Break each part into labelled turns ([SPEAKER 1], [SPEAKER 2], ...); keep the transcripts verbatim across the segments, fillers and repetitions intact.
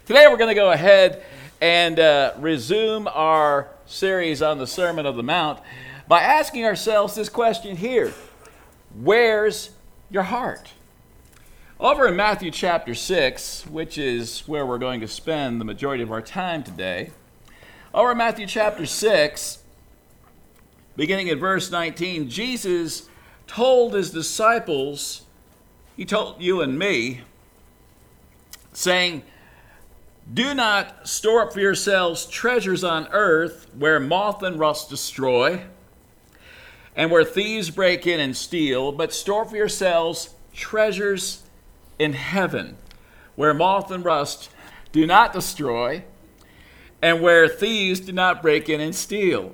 [SPEAKER 1] Today we're going to go ahead and uh, resume our series on the Sermon on the Mount by asking ourselves this question here. Where's your heart? Over in Matthew chapter six, which is where we're going to spend the majority of our time today, over in Matthew chapter six, beginning at verse nineteen, Jesus told his disciples, he told you and me, saying, "Do not store up for yourselves treasures on earth where moth and rust destroy, and where thieves break in and steal, but store for yourselves treasures in heaven, where moth and rust do not destroy, and where thieves do not break in and steal."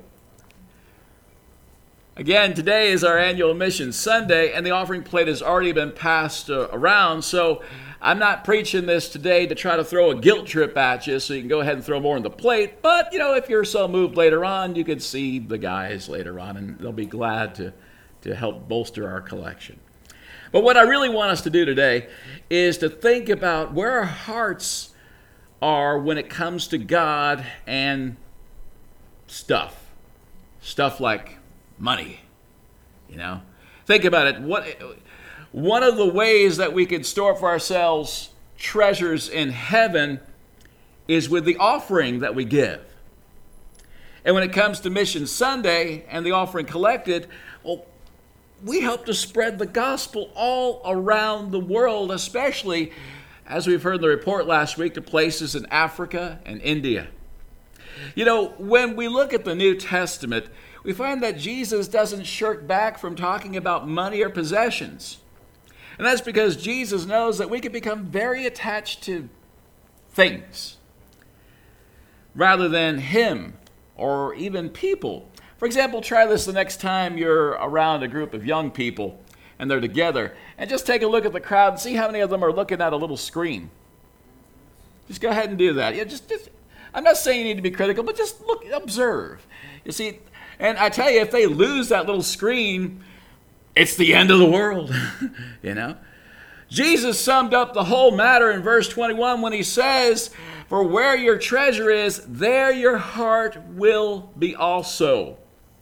[SPEAKER 1] Again, today is our annual Mission Sunday, and the offering plate has already been passed uh, around, so I'm not preaching this today to try to throw a guilt trip at you so you can go ahead and throw more in the plate. But, you know, if you're so moved later on, you could see the guys later on, and they'll be glad to, to help bolster our collection. But what I really want us to do today is to think about where our hearts are when it comes to God and stuff. Stuff like money, you know. Think about it. What... One of the ways that we can store for ourselves treasures in heaven is with the offering that we give. And when it comes to Mission Sunday and the offering collected, well, we help to spread the gospel all around the world, especially, as we've heard in the report last week, to places in Africa and India. You know, when we look at the New Testament, we find that Jesus doesn't shirk back from talking about money or possessions. And that's because Jesus knows that we can become very attached to things rather than Him or even people. For example, try this the next time you're around a group of young people and they're together, and just take a look at the crowd and see how many of them are looking at a little screen. Just go ahead and do that. Yeah, just, just, I'm not saying you need to be critical, but just look, observe. You see, and I tell you, if they lose that little screen, it's the end of the world, you know. Jesus summed up the whole matter in verse twenty-one when he says, "For where your treasure is, there your heart will be also."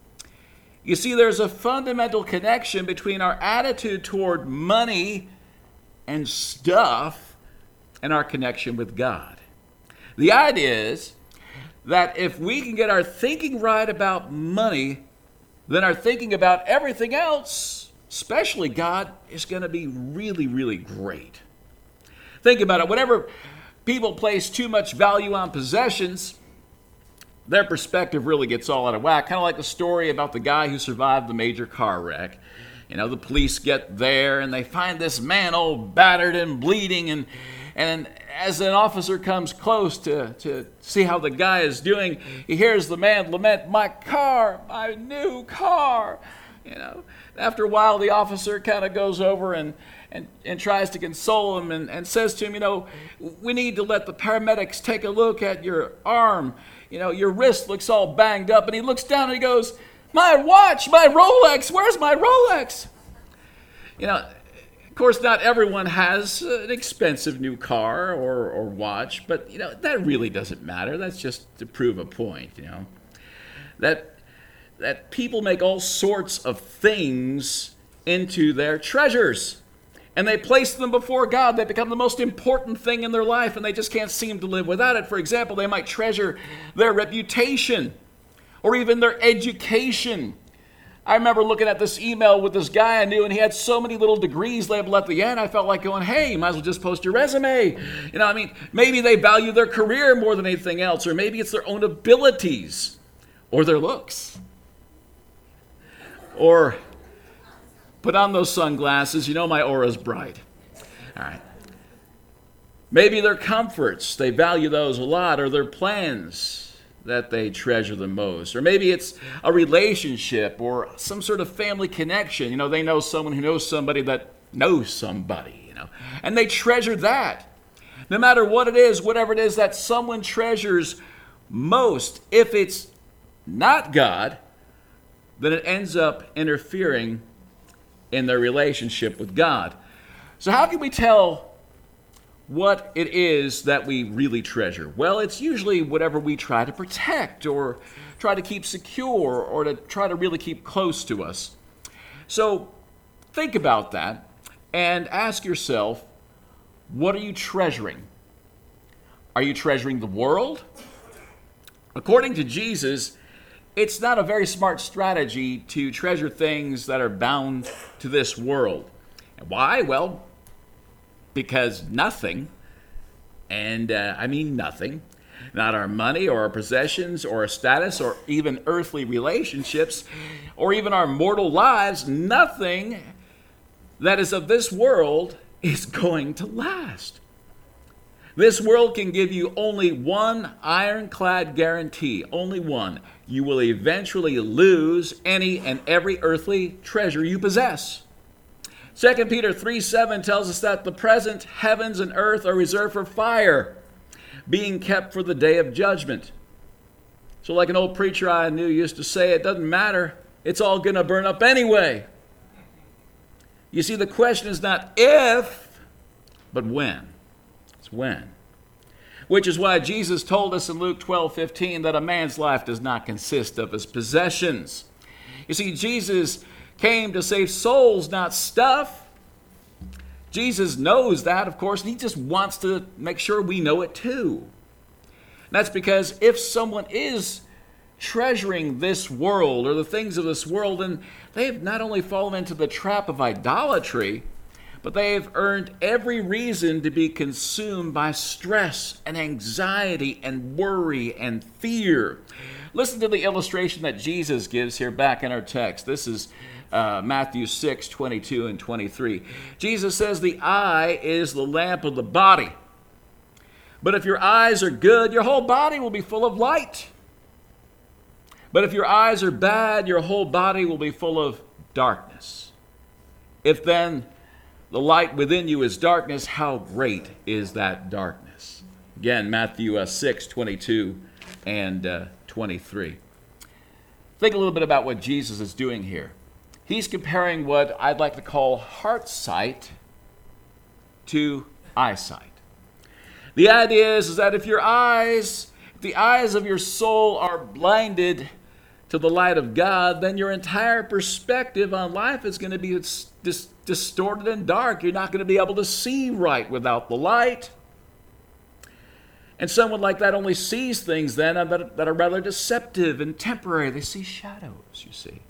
[SPEAKER 1] You see, there's a fundamental connection between our attitude toward money and stuff and our connection with God. The idea is that if we can get our thinking right about money, then our thinking about everything else, especially God, is going to be really, really great. Think about it. Whenever people place too much value on possessions, their perspective really gets all out of whack. Kind of like the story about the guy who survived the major car wreck. You know, the police get there and they find this man all battered and bleeding, and and as an officer comes close to, to see how the guy is doing, he hears the man lament, "My car, my new car." You know, after a while, the officer kind of goes over and, and, and tries to console him and, and says to him, "You know, we need to let the paramedics take a look at your arm. You know, your wrist looks all banged up." And he looks down and he goes, "My watch, my Rolex, where's my Rolex?" You know, of course, not everyone has an expensive new car or, or watch, but, you know, that really doesn't matter. That's just to prove a point, you know. That, that people make all sorts of things into their treasures, and they place them before God. They become the most important thing in their life, and they just can't seem to live without it. For example, they might treasure their reputation or even their education. I remember looking at this email with this guy I knew, and he had so many little degrees labeled at the end. I felt like going, "Hey, you might as well just post your resume." You know, I mean, maybe they value their career more than anything else, or maybe it's their own abilities or their looks. Or put on those sunglasses, you know my aura's bright. All right. Maybe their comforts, they value those a lot, or their plans that they treasure the most. Or maybe it's a relationship or some sort of family connection. You know, they know someone who knows somebody that knows somebody, you know, and they treasure that. No matter what it is, whatever it is that someone treasures most, if it's not God, then it ends up interfering in their relationship with God. So how can we tell what it is that we really treasure. Well, it's usually whatever we try to protect or try to keep secure or to try to really keep close to us. So think about that and ask yourself, what are you treasuring? Are you treasuring the world? According to Jesus, it's not a very smart strategy to treasure things that are bound to this world. Why? Well, because nothing, and uh, I mean nothing, not our money or our possessions or our status or even earthly relationships or even our mortal lives, nothing that is of this world is going to last. This world can give you only one ironclad guarantee, only one. You will eventually lose any and every earthly treasure you possess. Second Peter three seven tells us that the present heavens and earth are reserved for fire, being kept for the day of judgment. So like an old preacher I knew used to say, it doesn't matter, it's all going to burn up anyway. You see, the question is not if, but when. It's when. Which is why Jesus told us in Luke twelve fifteen that a man's life does not consist of his possessions. You see, Jesus came to save souls, not stuff. Jesus knows that, of course, and he just wants to make sure we know it too. And that's because if someone is treasuring this world or the things of this world, then they've not only fallen into the trap of idolatry, but they've earned every reason to be consumed by stress and anxiety and worry and fear. Listen to the illustration that Jesus gives here back in our text. This is uh, Matthew six, twenty-two and twenty-three. Jesus says, the eye is the lamp of the body. But if your eyes are good, your whole body will be full of light. But if your eyes are bad, your whole body will be full of darkness. If then the light within you is darkness, how great is that darkness? Again, Matthew uh, six, twenty-two and uh, twenty-three. Think a little bit about what Jesus is doing here. He's comparing what I'd like to call heart sight to eyesight. The idea is, is that if your eyes, if the eyes of your soul are blinded to the light of God, then your entire perspective on life is going to be dis- dis- distorted and dark. You're not going to be able to see right without the light. And someone like that only sees things then that, that are rather deceptive and temporary. They see shadows, you see.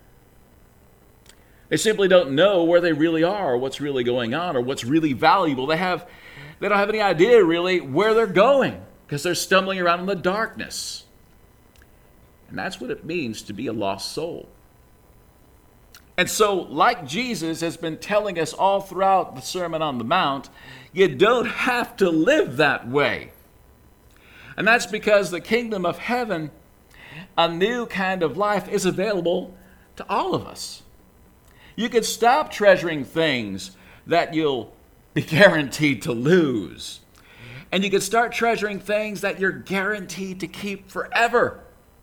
[SPEAKER 1] They simply don't know where they really are, or what's really going on, or what's really valuable. They have, they don't have any idea really where they're going because they're stumbling around in the darkness. And that's what it means to be a lost soul. And so, like Jesus has been telling us all throughout the Sermon on the Mount, you don't have to live that way. And that's because the kingdom of heaven, a new kind of life, is available to all of us. You can stop treasuring things that you'll be guaranteed to lose. And you can start treasuring things that you're guaranteed to keep forever.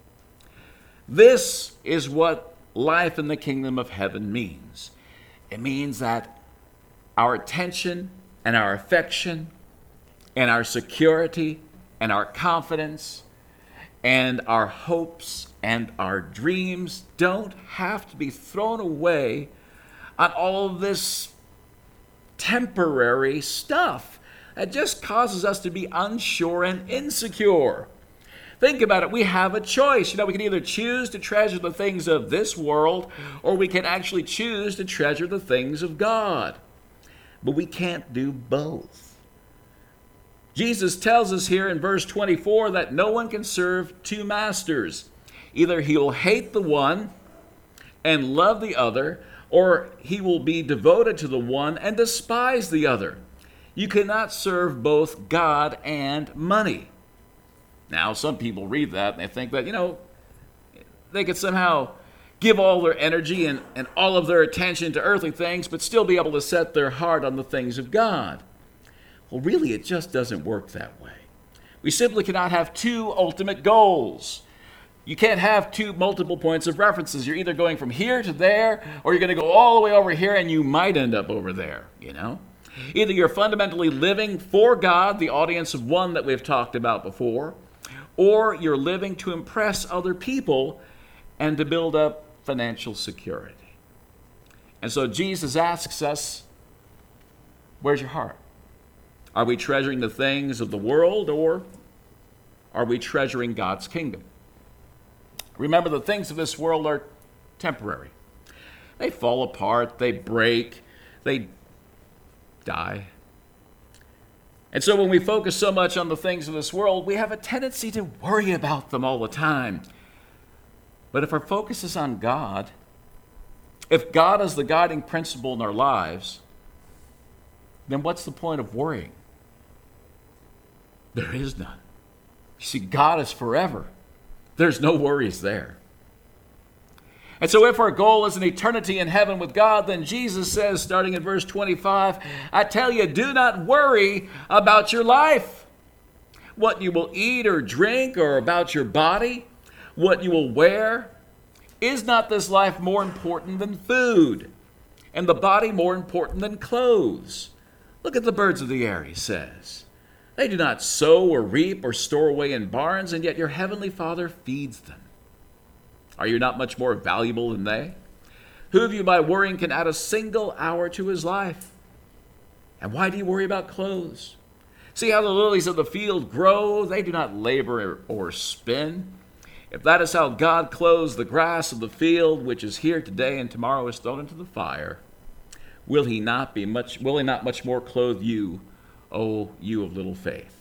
[SPEAKER 1] This is what life in the kingdom of heaven means. It means that our attention and our affection and our security and our confidence and our hopes and our dreams don't have to be thrown away on all of this temporary stuff that just causes us to be unsure and insecure. Think about it. We have a choice. You know, we can either choose to treasure the things of this world, or we can actually choose to treasure the things of God. But we can't do both. Jesus tells us here in verse twenty-four that no one can serve two masters. Either he will hate the one and love the other, or he will be devoted to the one and despise the other. You cannot serve both God and money. Now, some people read that and they think that, you know, they could somehow give all their energy and, and all of their attention to earthly things, but still be able to set their heart on the things of God. Well, really, it just doesn't work that way. We simply cannot have two ultimate goals. You can't have two multiple points of references. You're either going from here to there, or you're going to go all the way over here, and you might end up over there, you know? Either you're fundamentally living for God, the audience of one that we've talked about before, or you're living to impress other people and to build up financial security. And so Jesus asks us, where's your heart? Are we treasuring the things of the world, or are we treasuring God's kingdom? Remember, the things of this world are temporary. They fall apart, they break, they die. And so when we focus so much on the things of this world, we have a tendency to worry about them all the time. But if our focus is on God, if God is the guiding principle in our lives, then what's the point of worrying? There is none. You see, God is forever. There's no worries there. And so if our goal is an eternity in heaven with God, then Jesus says, starting in verse twenty-five, I tell you, do not worry about your life, what you will eat or drink, or about your body, what you will wear. Is not this life more important than food, and the body more important than clothes? Look at the birds of the air, he says. They do not sow or reap or store away in barns, and yet your heavenly Father feeds them. Are you not much more valuable than they? Who of you by worrying can add a single hour to his life? And why do you worry about clothes? See how the lilies of the field grow? They do not labor or spin. If that is how God clothes the grass of the field, which is here today and tomorrow is thrown into the fire, will he not be much, will he not much more clothe you, O you of little faith?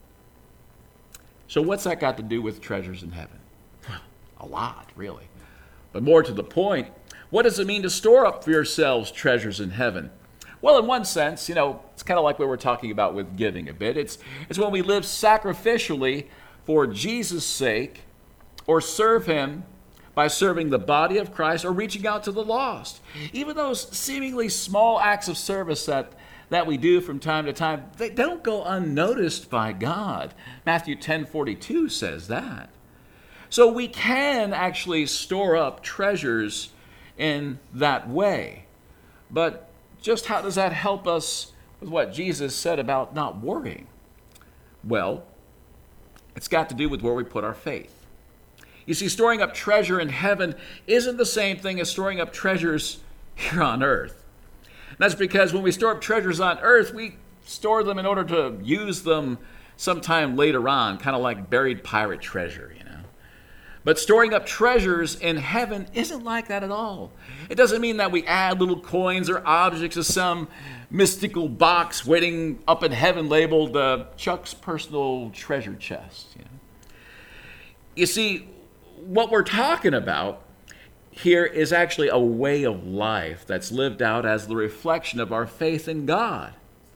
[SPEAKER 1] So what's that got to do with treasures in heaven? A lot, really. But more to the point, what does it mean to store up for yourselves treasures in heaven? Well, in one sense, you know, it's kind of like what we're talking about with giving a bit. It's, it's when we live sacrificially for Jesus' sake, or serve him by serving the body of Christ, or reaching out to the lost. Even those seemingly small acts of service that, that we do from time to time, they don't go unnoticed by God. Matthew ten forty-two says that. So we can actually store up treasures in that way. But just how does that help us with what Jesus said about not worrying? Well, it's got to do with where we put our faith. You see, storing up treasure in heaven isn't the same thing as storing up treasures here on earth. And that's because when we store up treasures on earth, we store them in order to use them sometime later on, kind of like buried pirate treasure, you know. But storing up treasures in heaven isn't like that at all. It doesn't mean that we add little coins or objects to some mystical box waiting up in heaven labeled uh, Chuck's personal treasure chest. You know? You see, what we're talking about here is actually a way of life that's lived out as the reflection of our faith in God.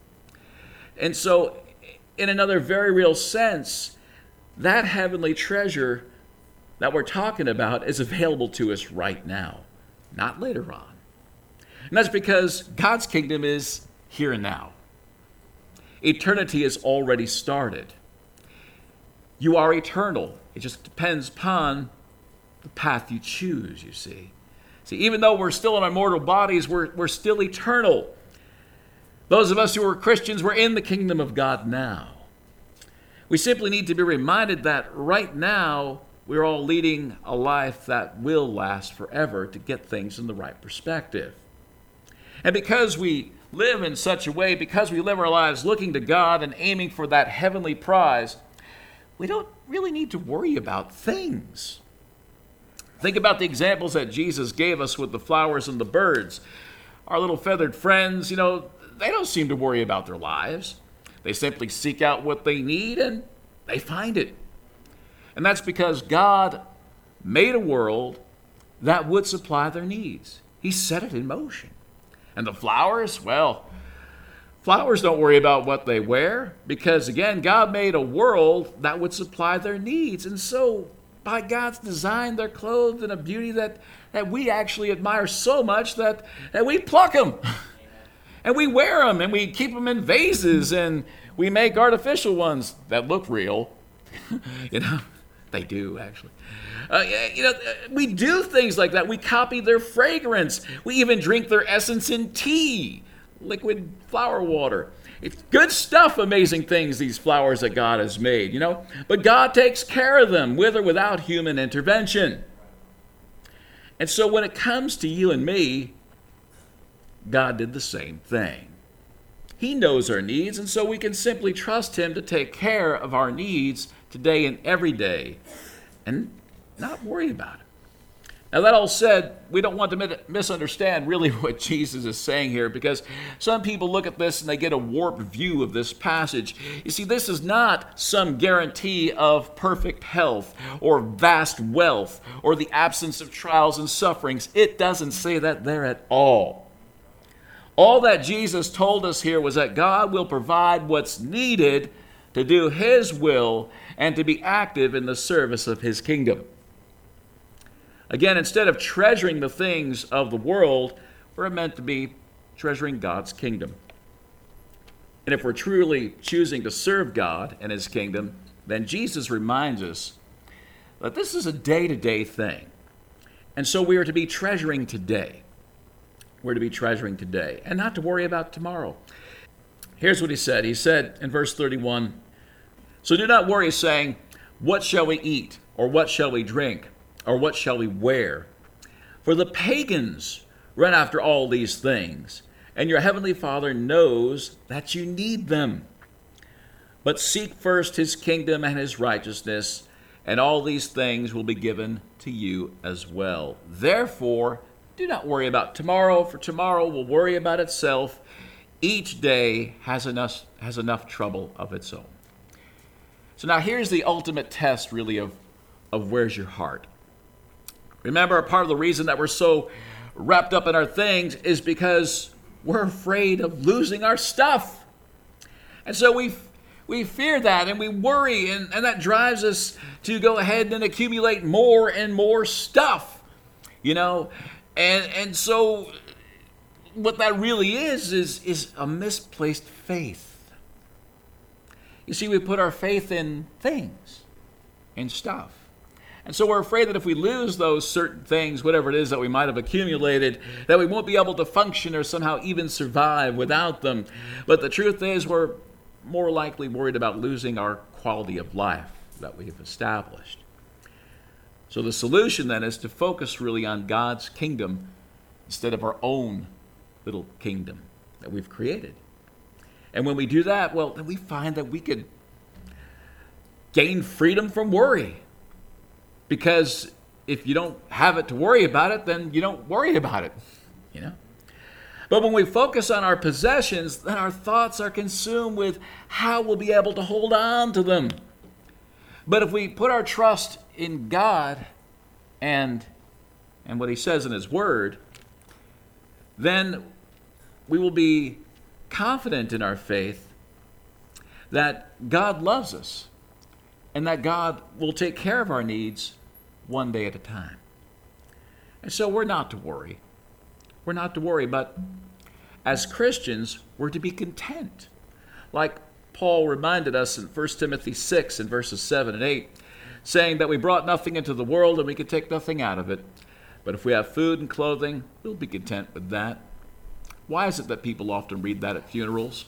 [SPEAKER 1] And so, in another very real sense, that heavenly treasure that we're talking about is available to us right now, not later on. And that's because God's kingdom is here and now. Eternity has already started. You are eternal. It just depends upon the path you choose, you see. See, even though we're still in our mortal bodies, we're, we're still eternal. Those of us who are Christians, we're in the kingdom of God now. We simply need to be reminded that right now, we're all leading a life that will last forever to get things in the right perspective. And because we live in such a way, because we live our lives looking to God and aiming for that heavenly prize, we don't really need to worry about things. Think about the examples that Jesus gave us with the flowers and the birds. Our little feathered friends, you know, they don't seem to worry about their lives. They simply seek out what they need and they find it. And that's because God made a world that would supply their needs. He set it in motion. And the flowers, well, flowers don't worry about what they wear because, again, God made a world that would supply their needs. And so, by God's design, they're clothed in a beauty that, that we actually admire so much that, that we pluck them. And we wear them, and we keep them in vases, and we make artificial ones that look real. You know, they do, actually. Uh, you know, we do things like that. We copy their fragrance. We even drink their essence in tea. liquid flower water. It's good stuff, amazing things, these flowers that God has made, you know. But God takes care of them with or without human intervention. And so when it comes to you and me, God did the same thing. He knows our needs, and so we can simply trust him to take care of our needs today and every day and not worry about it. Now, that all said, we don't want to misunderstand really what Jesus is saying here, because some people look at this and they get a warped view of this passage. You see, this is not some guarantee of perfect health or vast wealth or the absence of trials and sufferings. It doesn't say that there at all. All that Jesus told us here was that God will provide what's needed to do his will and to be active in the service of his kingdom. Again, instead of treasuring the things of the world, we're meant to be treasuring God's kingdom. And if we're truly choosing to serve God and his kingdom, then Jesus reminds us that this is a day-to-day thing. And so we are to be treasuring today. We're to be treasuring today and not to worry about tomorrow. Here's what he said. He said in verse thirty-one, "So do not worry, saying, 'What shall we eat? Or what shall we drink? Or what shall we wear?' For the pagans run after all these things, and your heavenly Father knows that you need them. But seek first his kingdom and his righteousness, and all these things will be given to you as well. Therefore, do not worry about tomorrow, for tomorrow will worry about itself. Each day has enough, has enough trouble of its own." So now here's the ultimate test, really, of, of where's your heart. Remember, part of the reason that we're so wrapped up in our things is because we're afraid of losing our stuff. And so we we fear that and we worry, and, and that drives us to go ahead and accumulate more and more stuff, you know. And and so what that really is, is, is a misplaced faith. You see, we put our faith in things, in stuff. And so we're afraid that if we lose those certain things, whatever it is that we might have accumulated, that we won't be able to function or somehow even survive without them. But the truth is, we're more likely worried about losing our quality of life that we have established. So the solution then is to focus really on God's kingdom instead of our own little kingdom that we've created. And when we do that, well, then we find that we could gain freedom from worry. Because if you don't have it to worry about it, then you don't worry about it, you know. But when we focus on our possessions, then our thoughts are consumed with how we'll be able to hold on to them. But if we put our trust in God and, and what he says in his word, then we will be confident in our faith that God loves us and that God will take care of our needs one day at a time. And so we're not to worry. We're not to worry, but as Christians, we're to be content. Like Paul reminded us in First Timothy six in verses seven and eight, saying that we brought nothing into the world and we could take nothing out of it. But if we have food and clothing, we'll be content with that. Why is it that people often read that at funerals?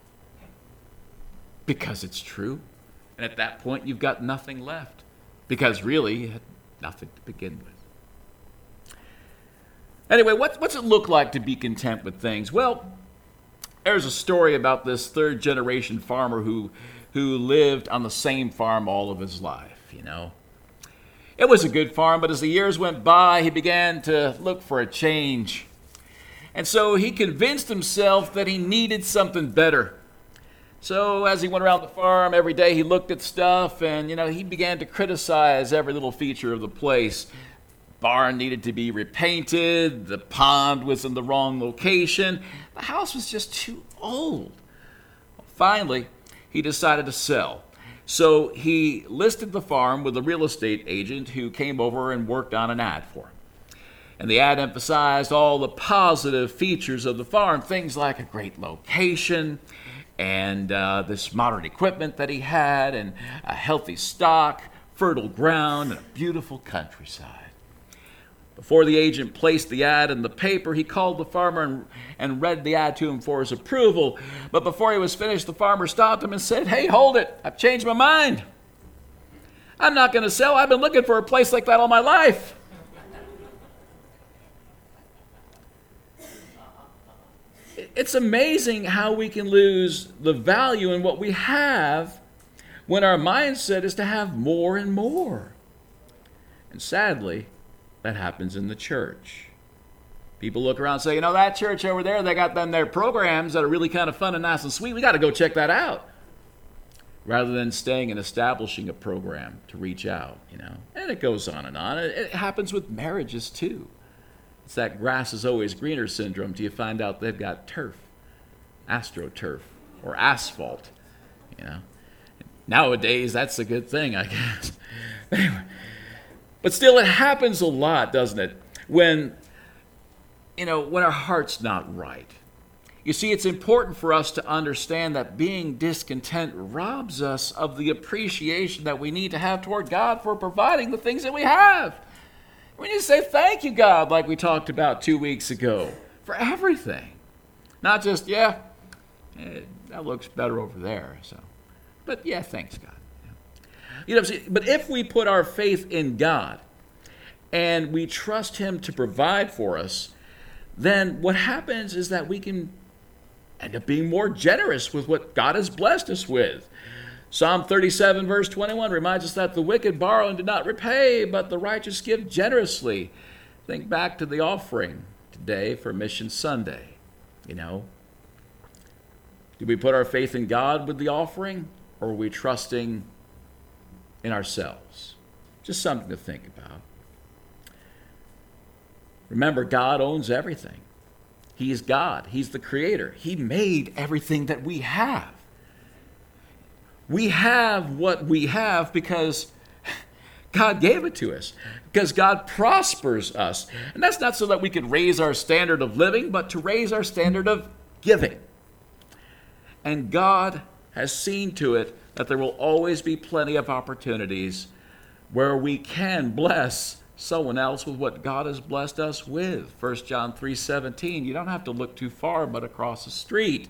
[SPEAKER 1] Because it's true. And at that point, you've got nothing left. Because really, you had nothing to begin with. Anyway, what, what's it look like to be content with things? Well, there's a story about this third generation farmer who, who lived on the same farm all of his life, you know. It was a good farm, but as the years went by, he began to look for a change. And so he convinced himself that he needed something better. So as he went around the farm every day, he looked at stuff and, you know, he began to criticize every little feature of the place. Barn needed to be repainted. The pond was in the wrong location. The house was just too old. Finally, he decided to sell. So he listed the farm with a real estate agent who came over and worked on an ad for him. And the ad emphasized all the positive features of the farm, things like a great location, and uh, this modern equipment that he had, and a healthy stock, fertile ground, and a beautiful countryside. Before the agent placed the ad in the paper, he called the farmer and, and read the ad to him for his approval. But before he was finished, the farmer stopped him and said, "Hey, hold it. I've changed my mind. I'm not going to sell. I've been looking for a place like that all my life." It's amazing how we can lose the value in what we have when our mindset is to have more and more. And sadly, that happens in the church. People look around and say, you know, that church over there, they got them their programs that are really kind of fun and nice and sweet. We got to go check that out. Rather than staying and establishing a program to reach out, you know. And it goes on and on. It, it happens with marriages too. It's that grass is always greener syndrome till you find out they've got turf, astroturf, or asphalt, you know. Nowadays, that's a good thing, I guess. Anyway, but still, it happens a lot, doesn't it? When, you know, when our heart's not right. You see, it's important for us to understand that being discontent robs us of the appreciation that we need to have toward God for providing the things that we have. We need to say thank you, God, like we talked about two weeks ago, for everything. Not just, yeah, eh, that looks better over there. So, but yeah, thanks, God. You know, see, but if we put our faith in God and we trust Him to provide for us, then what happens is that we can end up being more generous with what God has blessed us with. Psalm thirty-seven, verse twenty-one reminds us that the wicked borrow and do not repay, but the righteous give generously. Think back to the offering today for Mission Sunday. You know, do we put our faith in God with the offering, or are we trusting in ourselves? Just something to think about. Remember, God owns everything. He is God. He's the creator. He made everything that we have. We have what we have because God gave it to us, because God prospers us. And that's not so that we could raise our standard of living, but to raise our standard of giving. And God has seen to it that there will always be plenty of opportunities where we can bless someone else with what God has blessed us with. First John three seventeen, you don't have to look too far but across the street.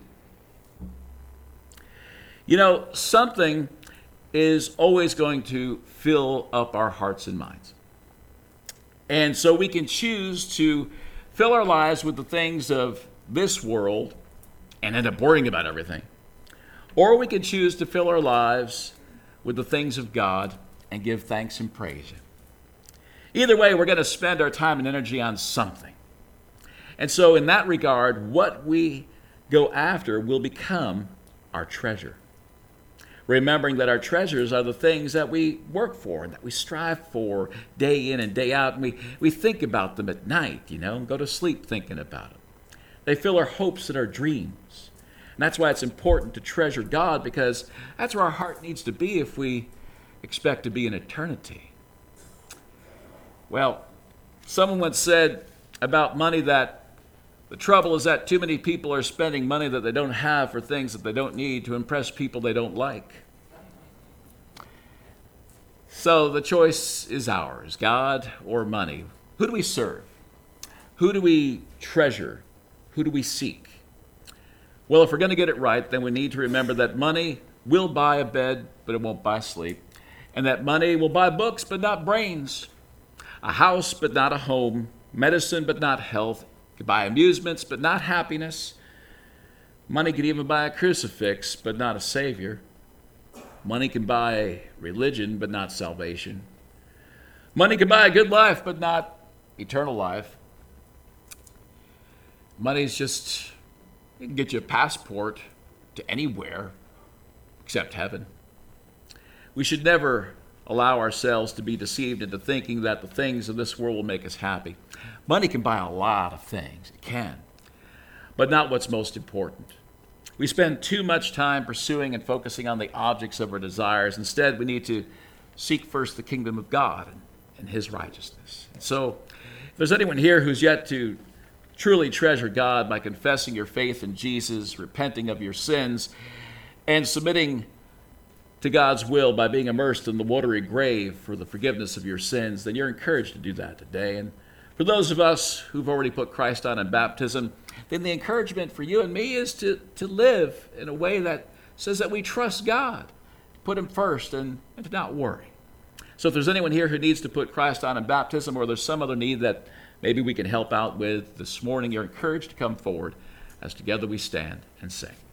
[SPEAKER 1] You know, something is always going to fill up our hearts and minds. And so we can choose to fill our lives with the things of this world and end up worrying about everything. Or we can choose to fill our lives with the things of God and give thanks and praise Him. Either way, we're going to spend our time and energy on something. And so in that regard, what we go after will become our treasure. Remembering that our treasures are the things that we work for and that we strive for day in and day out. And we, we think about them at night, you know, and go to sleep thinking about them. They fill our hopes and our dreams. And that's why it's important to treasure God, because that's where our heart needs to be if we expect to be in eternity. Well, someone once said about money that the trouble is that too many people are spending money that they don't have for things that they don't need to impress people they don't like. So the choice is ours, God or money. Who do we serve? Who do we treasure? Who do we seek? Well, if we're going to get it right, then we need to remember that money will buy a bed, but it won't buy sleep. And that money will buy books, but not brains. A house, but not a home. Medicine, but not health. It could buy amusements, but not happiness. Money could even buy a crucifix, but not a savior. Money can buy religion, but not salvation. Money can buy a good life, but not eternal life. Money's just, it can get you a passport to anywhere except heaven. We should never allow ourselves to be deceived into thinking that the things of this world will make us happy. Money can buy a lot of things. It can. But not what's most important. We spend too much time pursuing and focusing on the objects of our desires. Instead, we need to seek first the kingdom of God and, and His righteousness. And so, if there's anyone here who's yet to truly treasure God by confessing your faith in Jesus, repenting of your sins, and submitting to God's will by being immersed in the watery grave for the forgiveness of your sins, then you're encouraged to do that today. And For those of us who've already put Christ on in baptism, then the encouragement for you and me is to, to live in a way that says that we trust God, put him first, and, and to not worry. So if there's anyone here who needs to put Christ on in baptism, or there's some other need that maybe we can help out with this morning, you're encouraged to come forward as together we stand and sing.